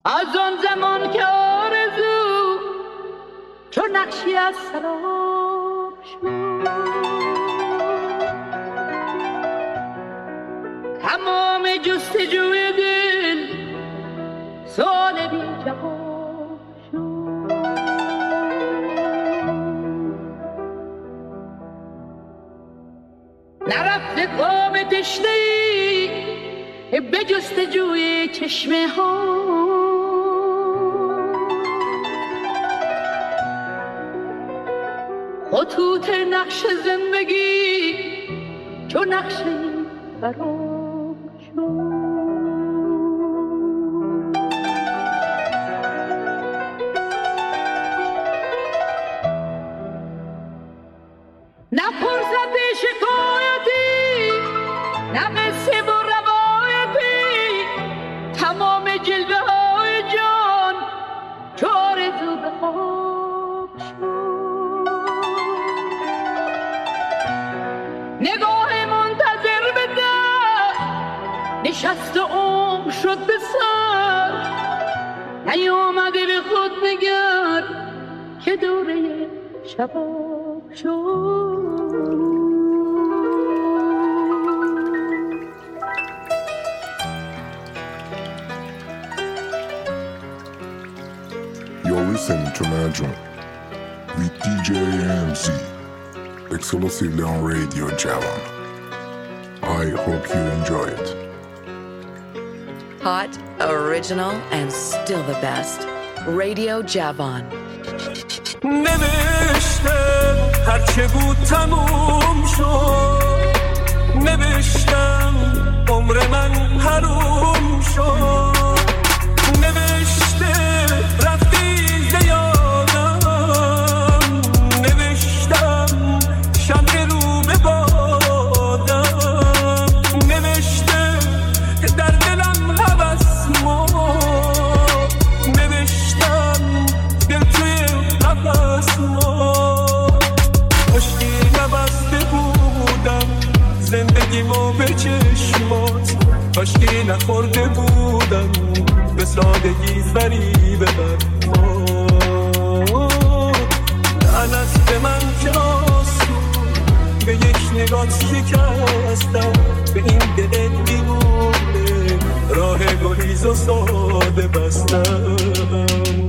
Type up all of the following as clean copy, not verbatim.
از آن زمان که آرزو چون نقشی از سراب شد، تمام جستجوی دل سوال بی جواب شد. نرفته کام تشنه‌ای به جستجوی چشمه ها، خطوط نقش زندگی چون نقشی خراب شد. نه فرصت شکایتی، نه قصه و روایتی، تمام جلوه های جان چو آرزو به خواب شد. نگاه منتظر به در نشست و عمر شد به سر، نیامده به خود نگر که دوره شباب شد. You're listening to Magic with DJ AMC, exclusively on Radio Javan. I hope you enjoy it. Hot, original, and still the best. Radio Javan. نوشتم هرچه بود تموم شد، نوشتم عمر من حروم شد، نوشته رفتی زیادم، نوشتم شمع رو به بادم، نوشته که در دلم هوس مرد، نوشتم دل توی قفس مرد. کاشکی نبسته بودم زندگیمو به چشمات، کاشکی نخورده بودم به سادگی فریب من. لعنت به من که آسون به یک نگاه شکستم، به این دل دیوونه راه گریز و ساده بستم.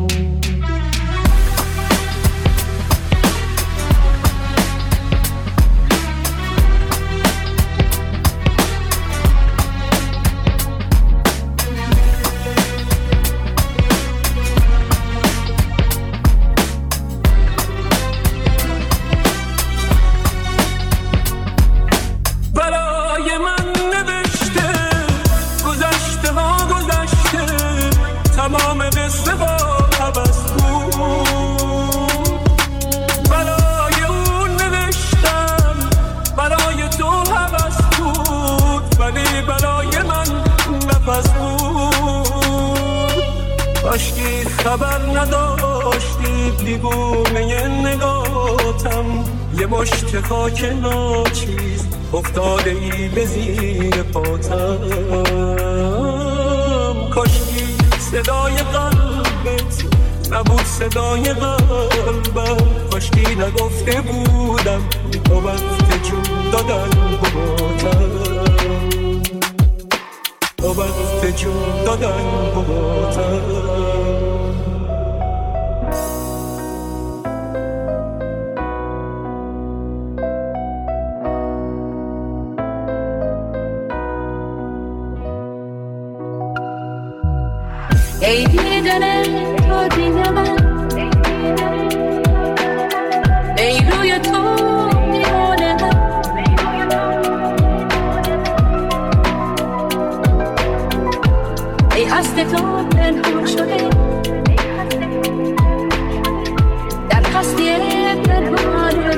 کاشکی خبر نداشتی دیوونه نگاتم، یه مشت خاک ناچیز افتاده ای به زیر پاتم. کاشکی صدای قلبت نبود صدای قلبم، کاشکی نگفته بودم تو وقت جون دادن بودم، تو وقت جون دادن بودم. ای دیدن تو دید من، ای روی تو دیوانه من، ای هست تو پنهان شده در هستی پنهانه،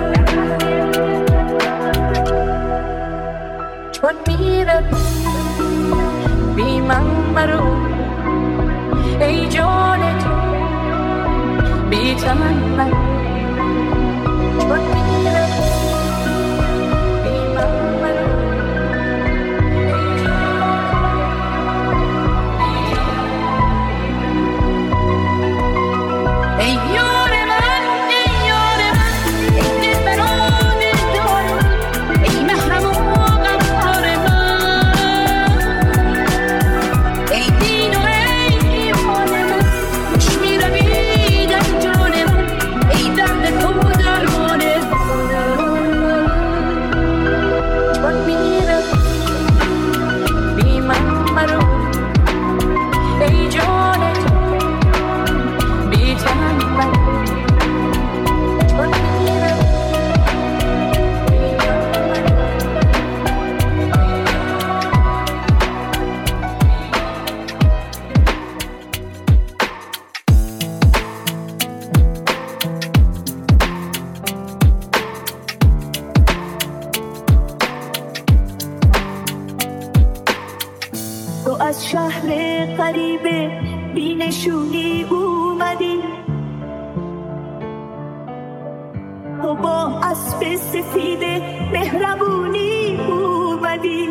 چون میره بی من مرو ای جان تو بی تمن من، چون میره بی من مرو ای به بینشونی اومدی، تو با اسب سفید مهربونی اومدی،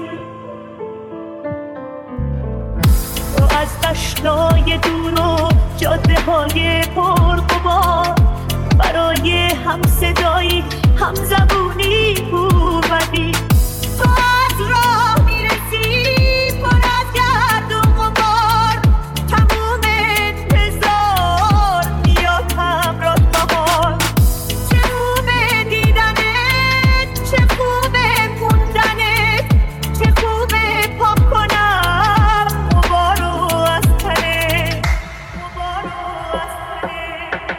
تو از دشتای دور و جاده های پرغبار برای هم صدایی هم زبونی اومدی، تو از راه میرسی پر از گرد و غبار، تموم انتظار میاد همراه بهار، چه خوبه دیدنت، چه خوبه موندنت، چه خوبه پاک کنم غبارو از تنت، غبارو از تنت.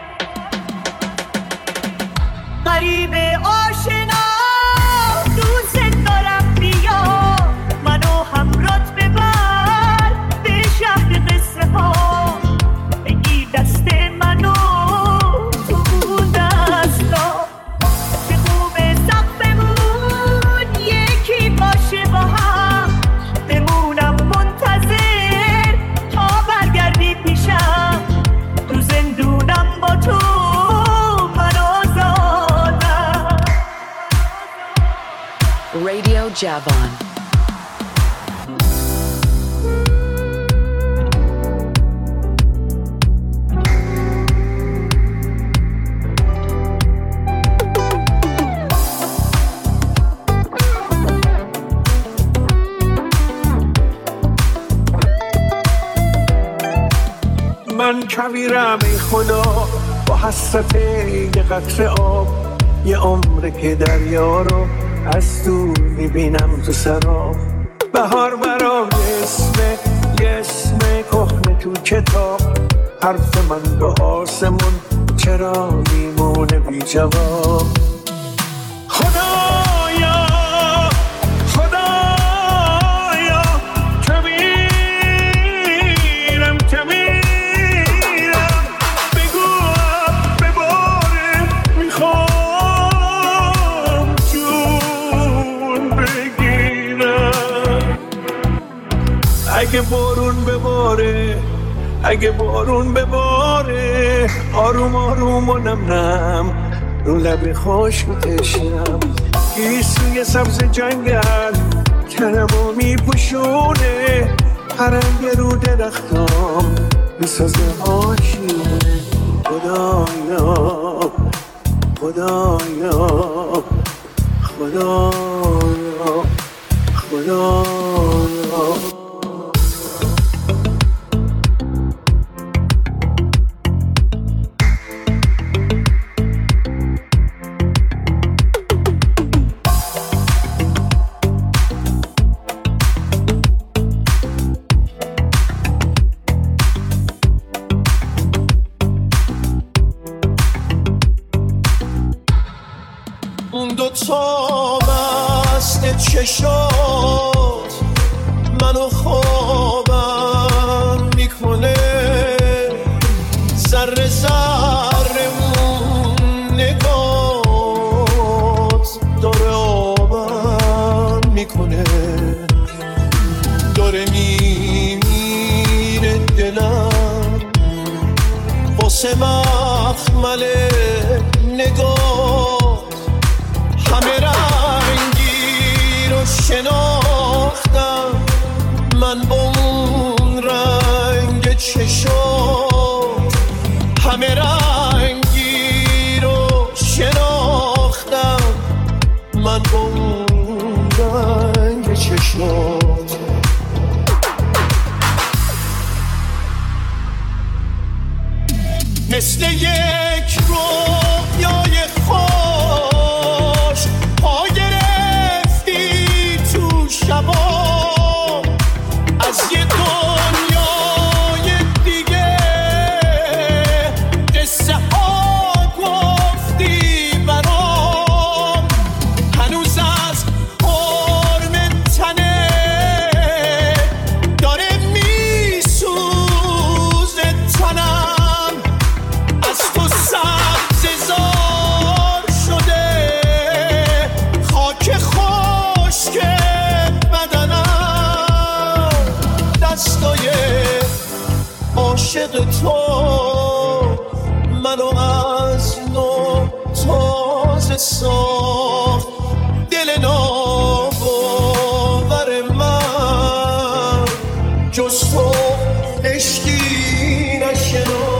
غریب آشنا دوست دارم، بیا منو همراهت ببر به شهر قصه ها، بگیر دست منو تو اون دستا، چه خوبه سقفمون یکی باشه با هم، بمونم منتظر تا برگردی پیشم، تو زندونم با تو Radio Javon. من کویرم ای خدا با حسرت یه قطره آب، یه عمره که دریا رو از دور میبینم تو سراب، بهار برام یه اسم کهنه تو کتاب، حرف من به آسمون چرا میمونه بی جواب. خدایا خدایا که میرم بگو بباره میخوام جون بگیرم، اگه بارون بباره آروم آروم و نم نم رو لب خشک و تشنم، گیسوی سبز جنگل تنمو میپوشونه، پرنگ رو درختام میسازه آشیونه. خدایا خدایا خدایا خدایا تا مست چشات منو خوابم میکنه، ذره ذره اون نگات داره آبم میکنه، داره میمیره دلم واسه مخمل نگات، همه رنگی رو شناختم من با اون رنگ چشات، همه رنگی رو شناختم من با اون رنگ چشات. مثل یک رویای خوش پا گرفتی تو شبا، از یه دنیای دیگه قصه ها گفتی برام، هنوز از قرم تنه داره میسوزه تنم، از تو سبز عاشق تو منو از نو تازه ساخت دل ناباور من جز تو عشقی نشناخت.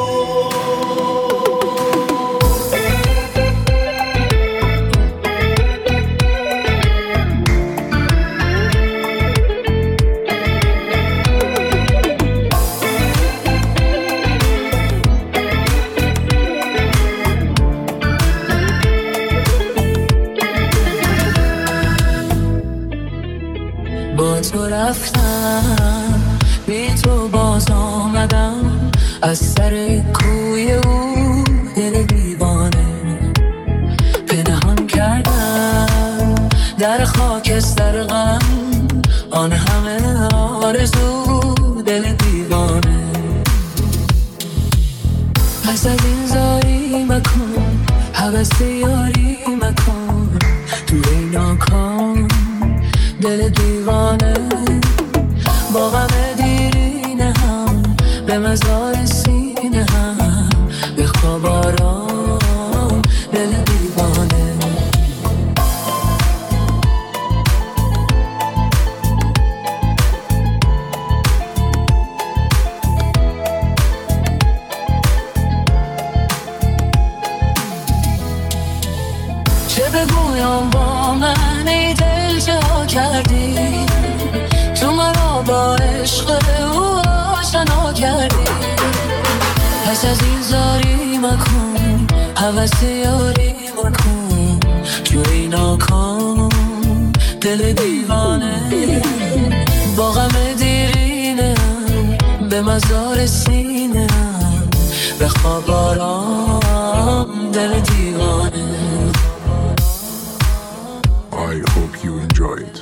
تو رفتم بی تو باز آمدم از سر کوی او دل دیوانه پنهان کردم در خاکستر غم آن همه آرزو دل دیوانه. پس از این زاری مکن هوس یاری مکن تو ای ناکام دل دیوانه با غم دیرینه هم به مزار سینه هم به خواب آرام دل دیوانه. چه بگویم با من ای دل چه ها کردی تو مرا با عشق او آشنا کردی. پس از این زاری مکن هوس یاری مکن جوی ناکام دل دیوانه با غم دیرینم به مزار سینم به خواب آرام دل دیوانه. I hope you enjoy it.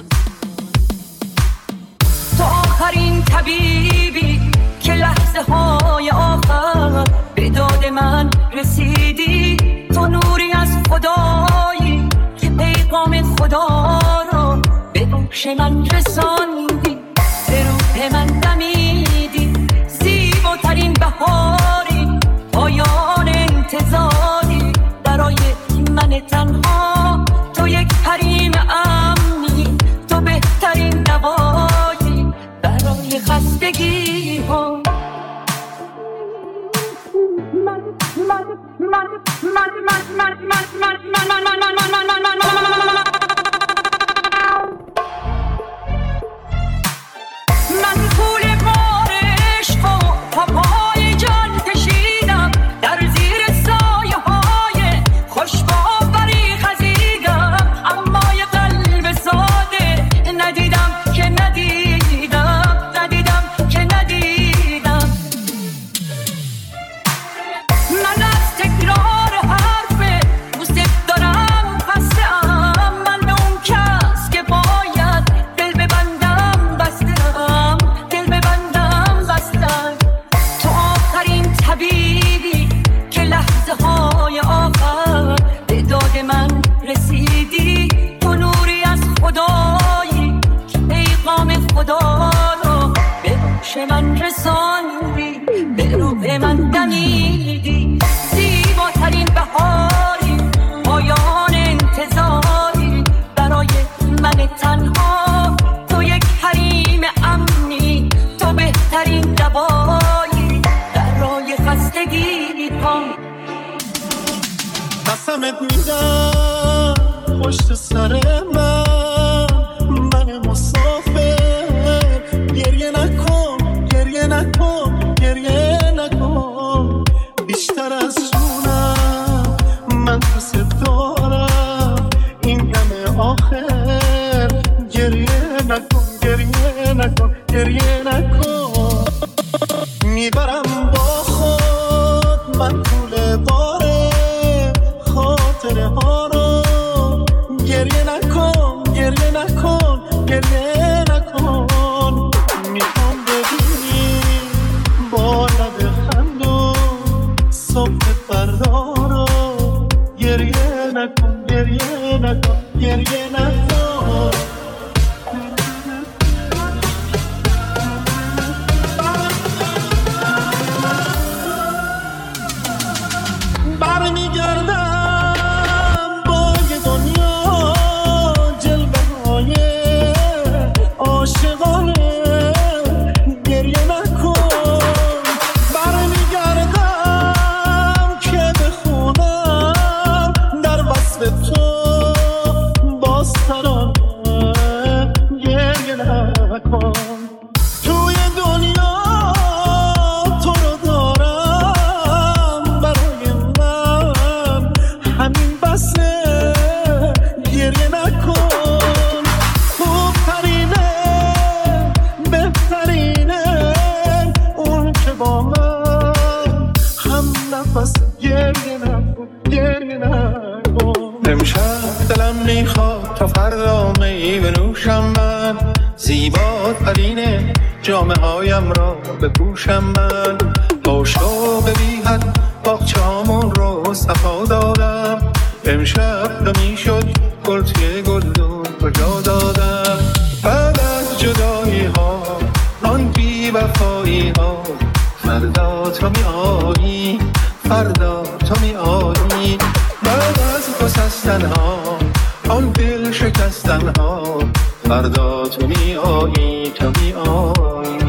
تو آخرین طبیبی که لحظه های آخر به داد من رسیدی. تو نوری از خدایی که پیغام خدا رو به گوش من رساندی. به روح من دمیدی زیباترین بهاری پایان انتظاری برای من تنها. تو یک حریم امنی تو بهترین دوایی برای خستگی ها. من پول بارش و پاپای جان کشیدم در زیر سایه های خوشباوری خزیدم اما یه قلب ساده ندیدم که ندیدم که ندیدم. من از تکرار حرف دوست دارم خسته‌ام. من به اون کس که باید دل ببندم بستم دل ببندم بستم. تو آخرین طبیبی که لحظه های آخر به داد من رسیدی. تو نوری از خدایی که پیغام خدا رو به گوش من رساندی. به روح من دمیدی زیباترین بهاری پایان انتظاری برای من تنها. تو یک حریم امنی تو بهترین دوایی برای خستگی ها. قسمت میدم پشت سر من مسافر گریه نکن گریه نکن گریه نکن. بیشتر از جونم من دوست دارم این دم آخر. گریه نکن گریه نکن گریه نکن. میبرم با خود من طول باره خاطره ها رو. گریه نکن گریه نکن گریه نکن. میخوام ببینی با لب خندون صبح فردا رو. گریه نکن گریه نکن گریه نکن. فردا می بنوشم من، زیباترین جامه هایم را بپوشم من. با شوق بی حد باغچه‌مون رو صفا دادم، امشب نمیشد گل توی گلدون کجا دادم. بعد از جدایی ها آن بی وفایی ها، فردا تو می آیی، فردا تو می آیی. بعد از گسستن ها آن دل شکستن ها، فردا تو می آیی، تو می آیی.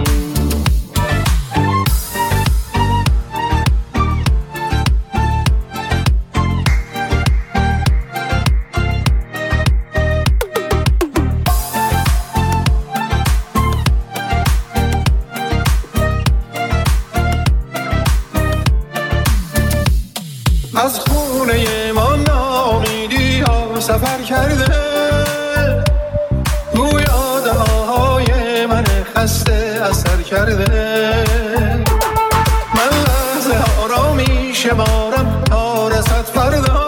از خونه ما نامیدی ها سفر کرده، گویا دعاهای من خسته اثر کرده. من لحظه آرامی شمارم تا رسد فردا،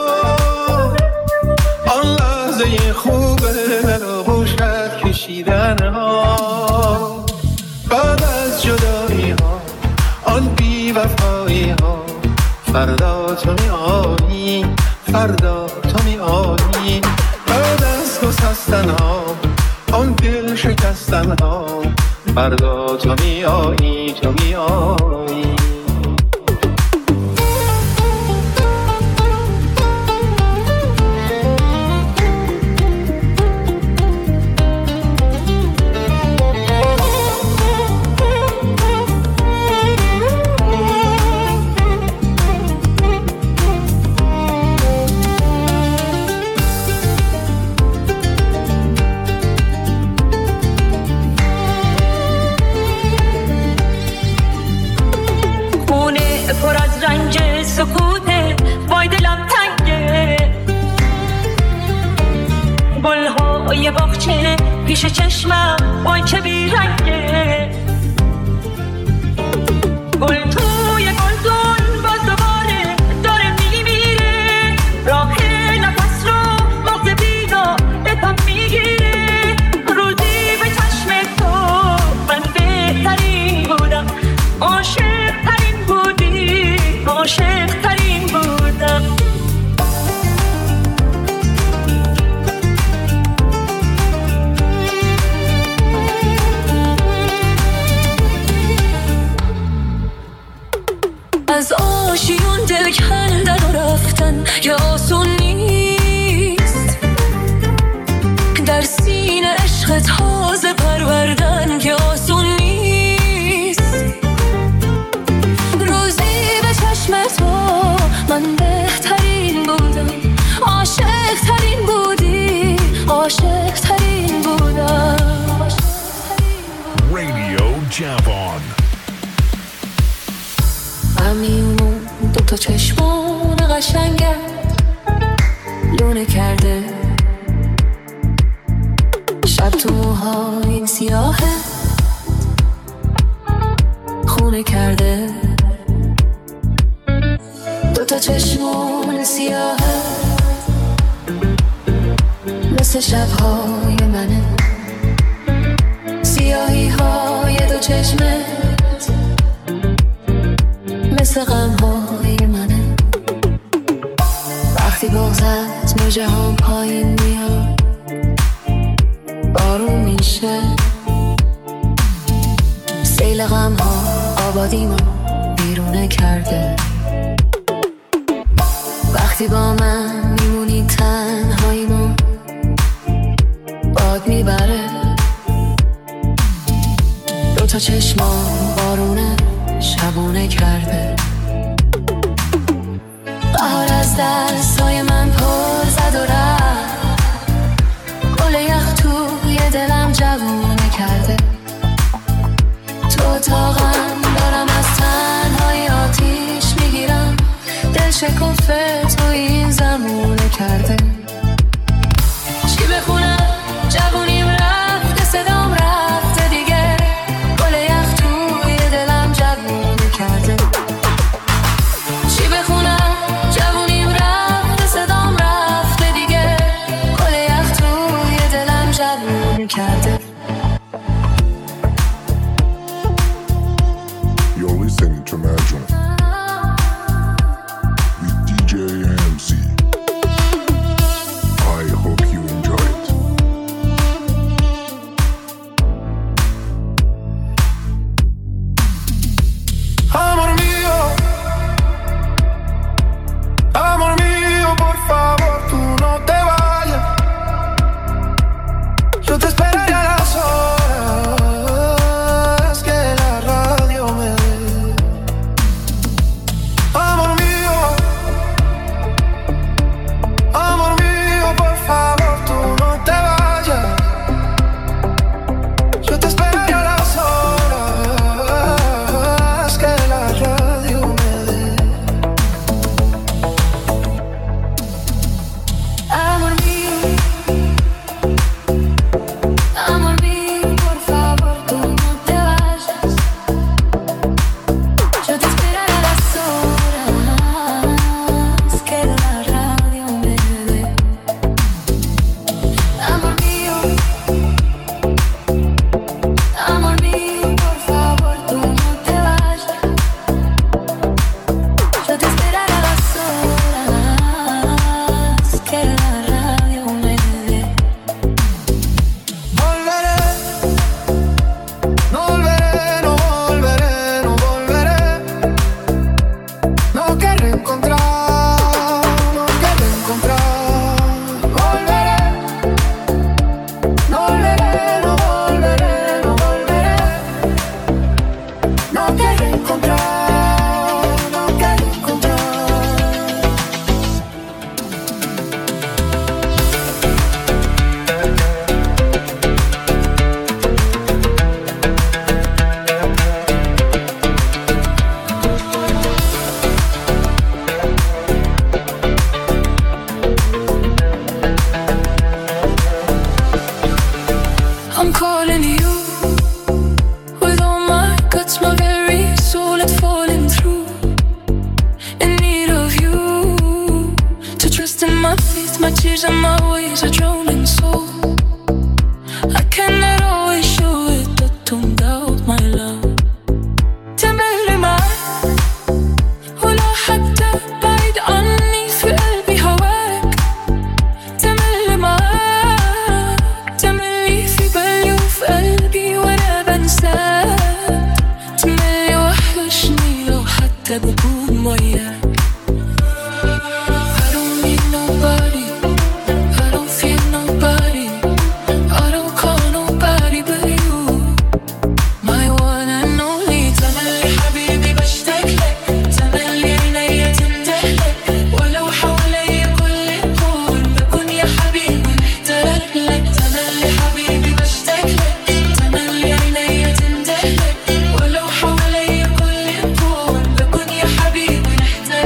آن لحظه خوبه دل و گوشت کشیدن ها. بعد از جدایی ها آن بی وفایی ها، فردا تو می آیی، فردا تو می آیی. بعد از گسستن ها آن دل شکستن ها، فردا تو می آیی، تو می آیی. سکوته وای دلم تنگه، گلهای باغچه پیش چشمم وای چه بیرنگه. گل توی گلدون باز دوباره داره میمیره، راه نفس رو مغز بیدار بپم میگیره. روزی به چشم تو من بهترین بودم، عاشق ترین بودی، عاشق ترین بودم. از آشیون دل کندن و رفتن که آسون نیست، در سینه عشق تازه پروردن که آسون نیست. روزی به چشم تو من بهترین بودم، عاشق ترین بودی، عاشق ترین بودم. Radio Javon. همینمون دوتا چشمان قشنگت لونه کرده، شب تو موهای این سیاهت خونه کرده. دوتا چشمان سیاهت مثل شبهای منه، سیاهی های دو چشمت مثل غمهای منه. وقتی بغضت موجه هم پایین میاد بارون میشه، سیل غمها آبادیمو بیرونه کرده. وقتی با من میمونی تنهاییمو باد میبره، دوتا چشمان بارونه شبونه کرده. قهار از دستای من پر زد و رفت، گل یخ توی دلم جوونه کرده. تو اتاقم دارم از تنهای آتیش میگیرم، دل شکفه توی این زمونه کرده. چی بخونم جوونیم رفته، صدام رفته دیگه، گل یخ توی دلم Imagine with DJ AMC. I hope you enjoy it. Amor mío, por favor, tú no te vayas. Yo te esperaré a las horas que la radio me dé. Amor mío, por favor, tú no te vayas. Yo te esperaré a las horas que la radio me dé. Amor mío, por favor, tú no te vayas. Yo te esperaré a las horas que la radio me dé. Amor mío, por favor, tú no te vayas. Yo te esperaré a las horas que la radio me dé. Volveré, no volveré, no volveré, no volveré. No querré encontrar, no querré encontrar. Volveré, no volveré, no volveré, no volveré. No querré encontrar, no querré encontrar. I'm calling you with all my guts, my very soul it's falling through. In need of you to trust in my faith, my tears and my ways are drowning soul. I cannot always show it, but don't doubt my love. تملي معاك ولا حتى بعيد عني في قلبي هواك. تملي معاك، تملي في بالي وفي قلبي وانا بنساك. تملي وحشني لو حتى بكون وياك. I don't need nobody, I don't feel nobody, I don't call nobody but you. My one and only. تملي حبيبي بشتاق لك، تملي عينيا تندهلك، ولو حواليا كل الكون بكون يا حبيبي محتاج لك. تملي حبيبي بشتاق لك، تملي عينيا تندهلك، ولو حواليا كل الكون بكون يا حبيبي محتاج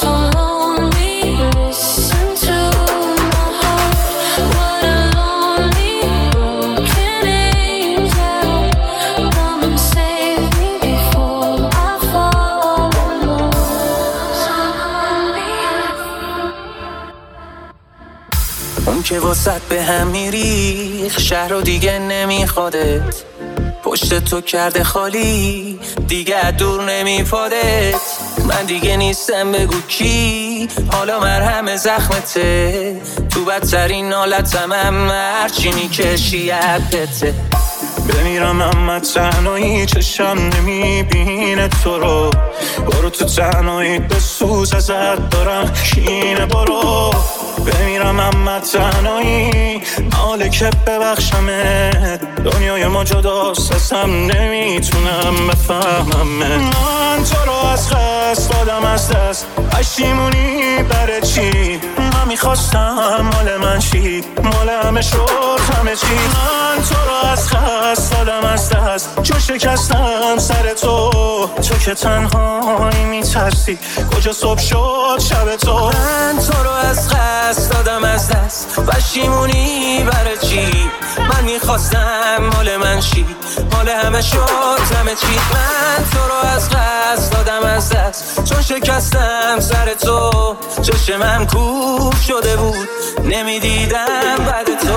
که واسط به هم میریخ شهر و دیگه نمیخوادت پشت تو کرده خالی دیگه دور نمیپادت من دیگه نیستم بگو کی حالا مرهم زخمته تو بدترین حالتم هم هرچی میکشی عبدته بمیرم اما تنهایی چشم نمیبینه تو رو برو تو تنهایی بسوز ازت دارم شینه برو بمیرم اما تنهایی حاله که ببخشمت دنیای ما جداست ازم نمیتونم بفهممت من تو رو از خست دادم از دست پشیمونی برای چی من میخواستم مال من چی مال همه شد همه چی من تو رو از خست دادم از دست چون شکستم سر تو که تنهایی میترسی کجا صبح شد شب تو من تو رو از خست دادم از دست پشیمونی برای چی من میخواستم مال من چی مال همه شد همه چی من تو رو از خست دادم از دست چون شکستم سر تو چشمم کور شده بود نمیدیدم بعد تو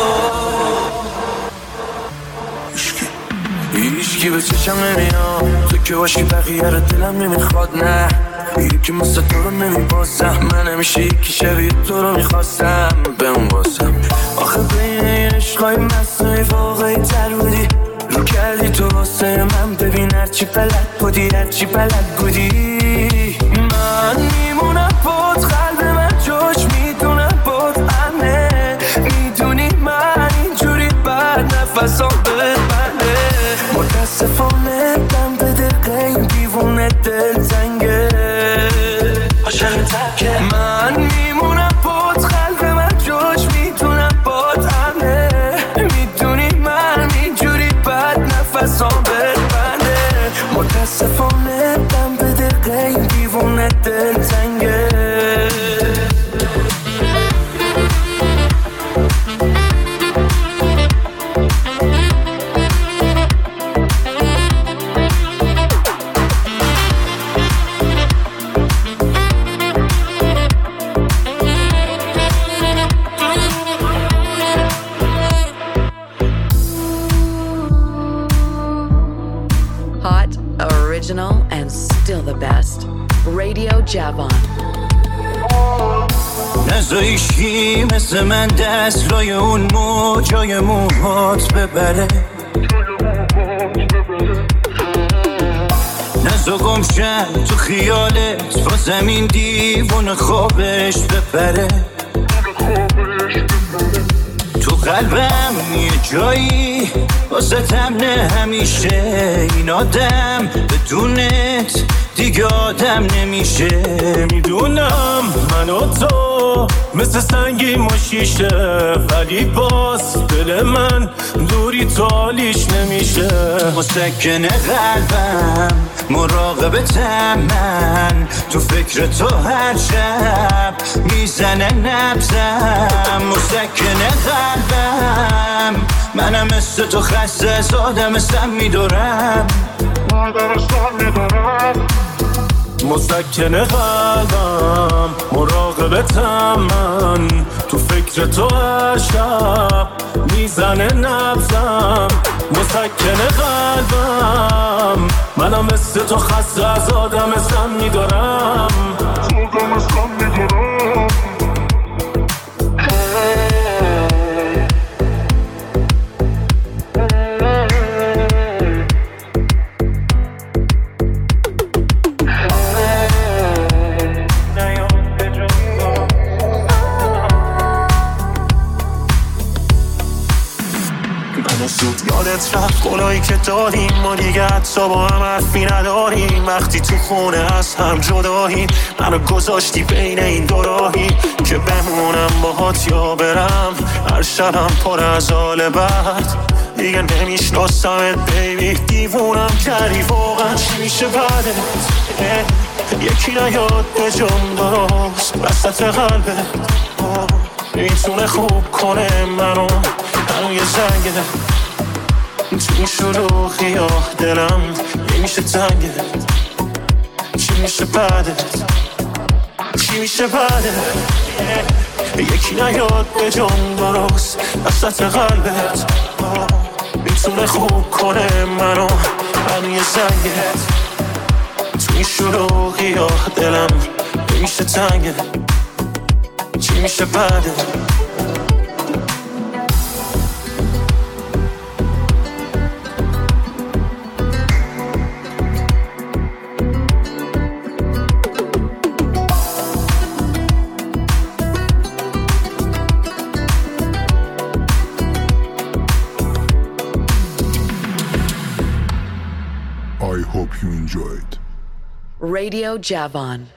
هیچکی به چشم نمیاد تو که باشی بقیه رو دلم نمیخواد نه یکی مثل تو رو نمیبازم من همیشه یکی شبیه تو رو میخواستم به اون بازم آخه بین این عشقای مصنوعی واقعی تر بودی رو کردی تو واسه من ببین هرچی بلد بودی هرچی بلد بودی من میمونم بود قلب من جوش میدونم بود امنه میدونی من اینجوری بعد نفسم ببنه متاسفانه دم به دقیقه این دیوونه دل تنگه عاشق ترکه من میمونم بود قلب من جوش میدونم بود امنه میدونی من اینجوری بعد نفسم ببنده متاسفانه دم به دقیقه این دیوونه دل تنگه Original and still the best. Radio Javon. نزایشی مثل من دست لای اون موجای موهات ببره نزا گمشن تو خیالت با زمین دیوون خوابش ببره تو قلبم یه جایی واسه تمنه همیشه این آدم بدونت دیگه آدم نمیشه میدونم من و تو مثل سنگی مشیشه ولی باز دل من دوری تالیش نمیشه مسکن قلبم مراقبتم من تو فکر تو هر شب میزنه نبزم مسکن قلبم منم مثل تو خسته از آدم سم میدارم مسکن قلبم مراقبتم من تو فکر تو هر شب میزنه نبزم مسکن قلبم منم مثل تو خسته از آدم سم میدارم یادت رفت قولایی که دادیم ما دیگه حتی با هم حرفی نداریم وقتی تو خونه از هم جداییم منو گذاشتی بین این دو راهی که بمونم باهات یا برم هر شبم پر از حال بد دیگه نمیشناسمت بیبی دیوونم کردی واقعا چی میشه بعدت یکی نیاد به جون درست وسط قلبت میتونه خوب کنه منو یه زنگه تو این شلوغی ها دلم نمیشه تنگت چی میشه بعدت چی میشه بعدت یکی نیاد به جون درست وسط قلبت میتونه خوب کنه منو یه زنگت تو این شلوغی ها دلم نمیشه تنگت چی میشه بعدت I hope you enjoyed. Radio Javon.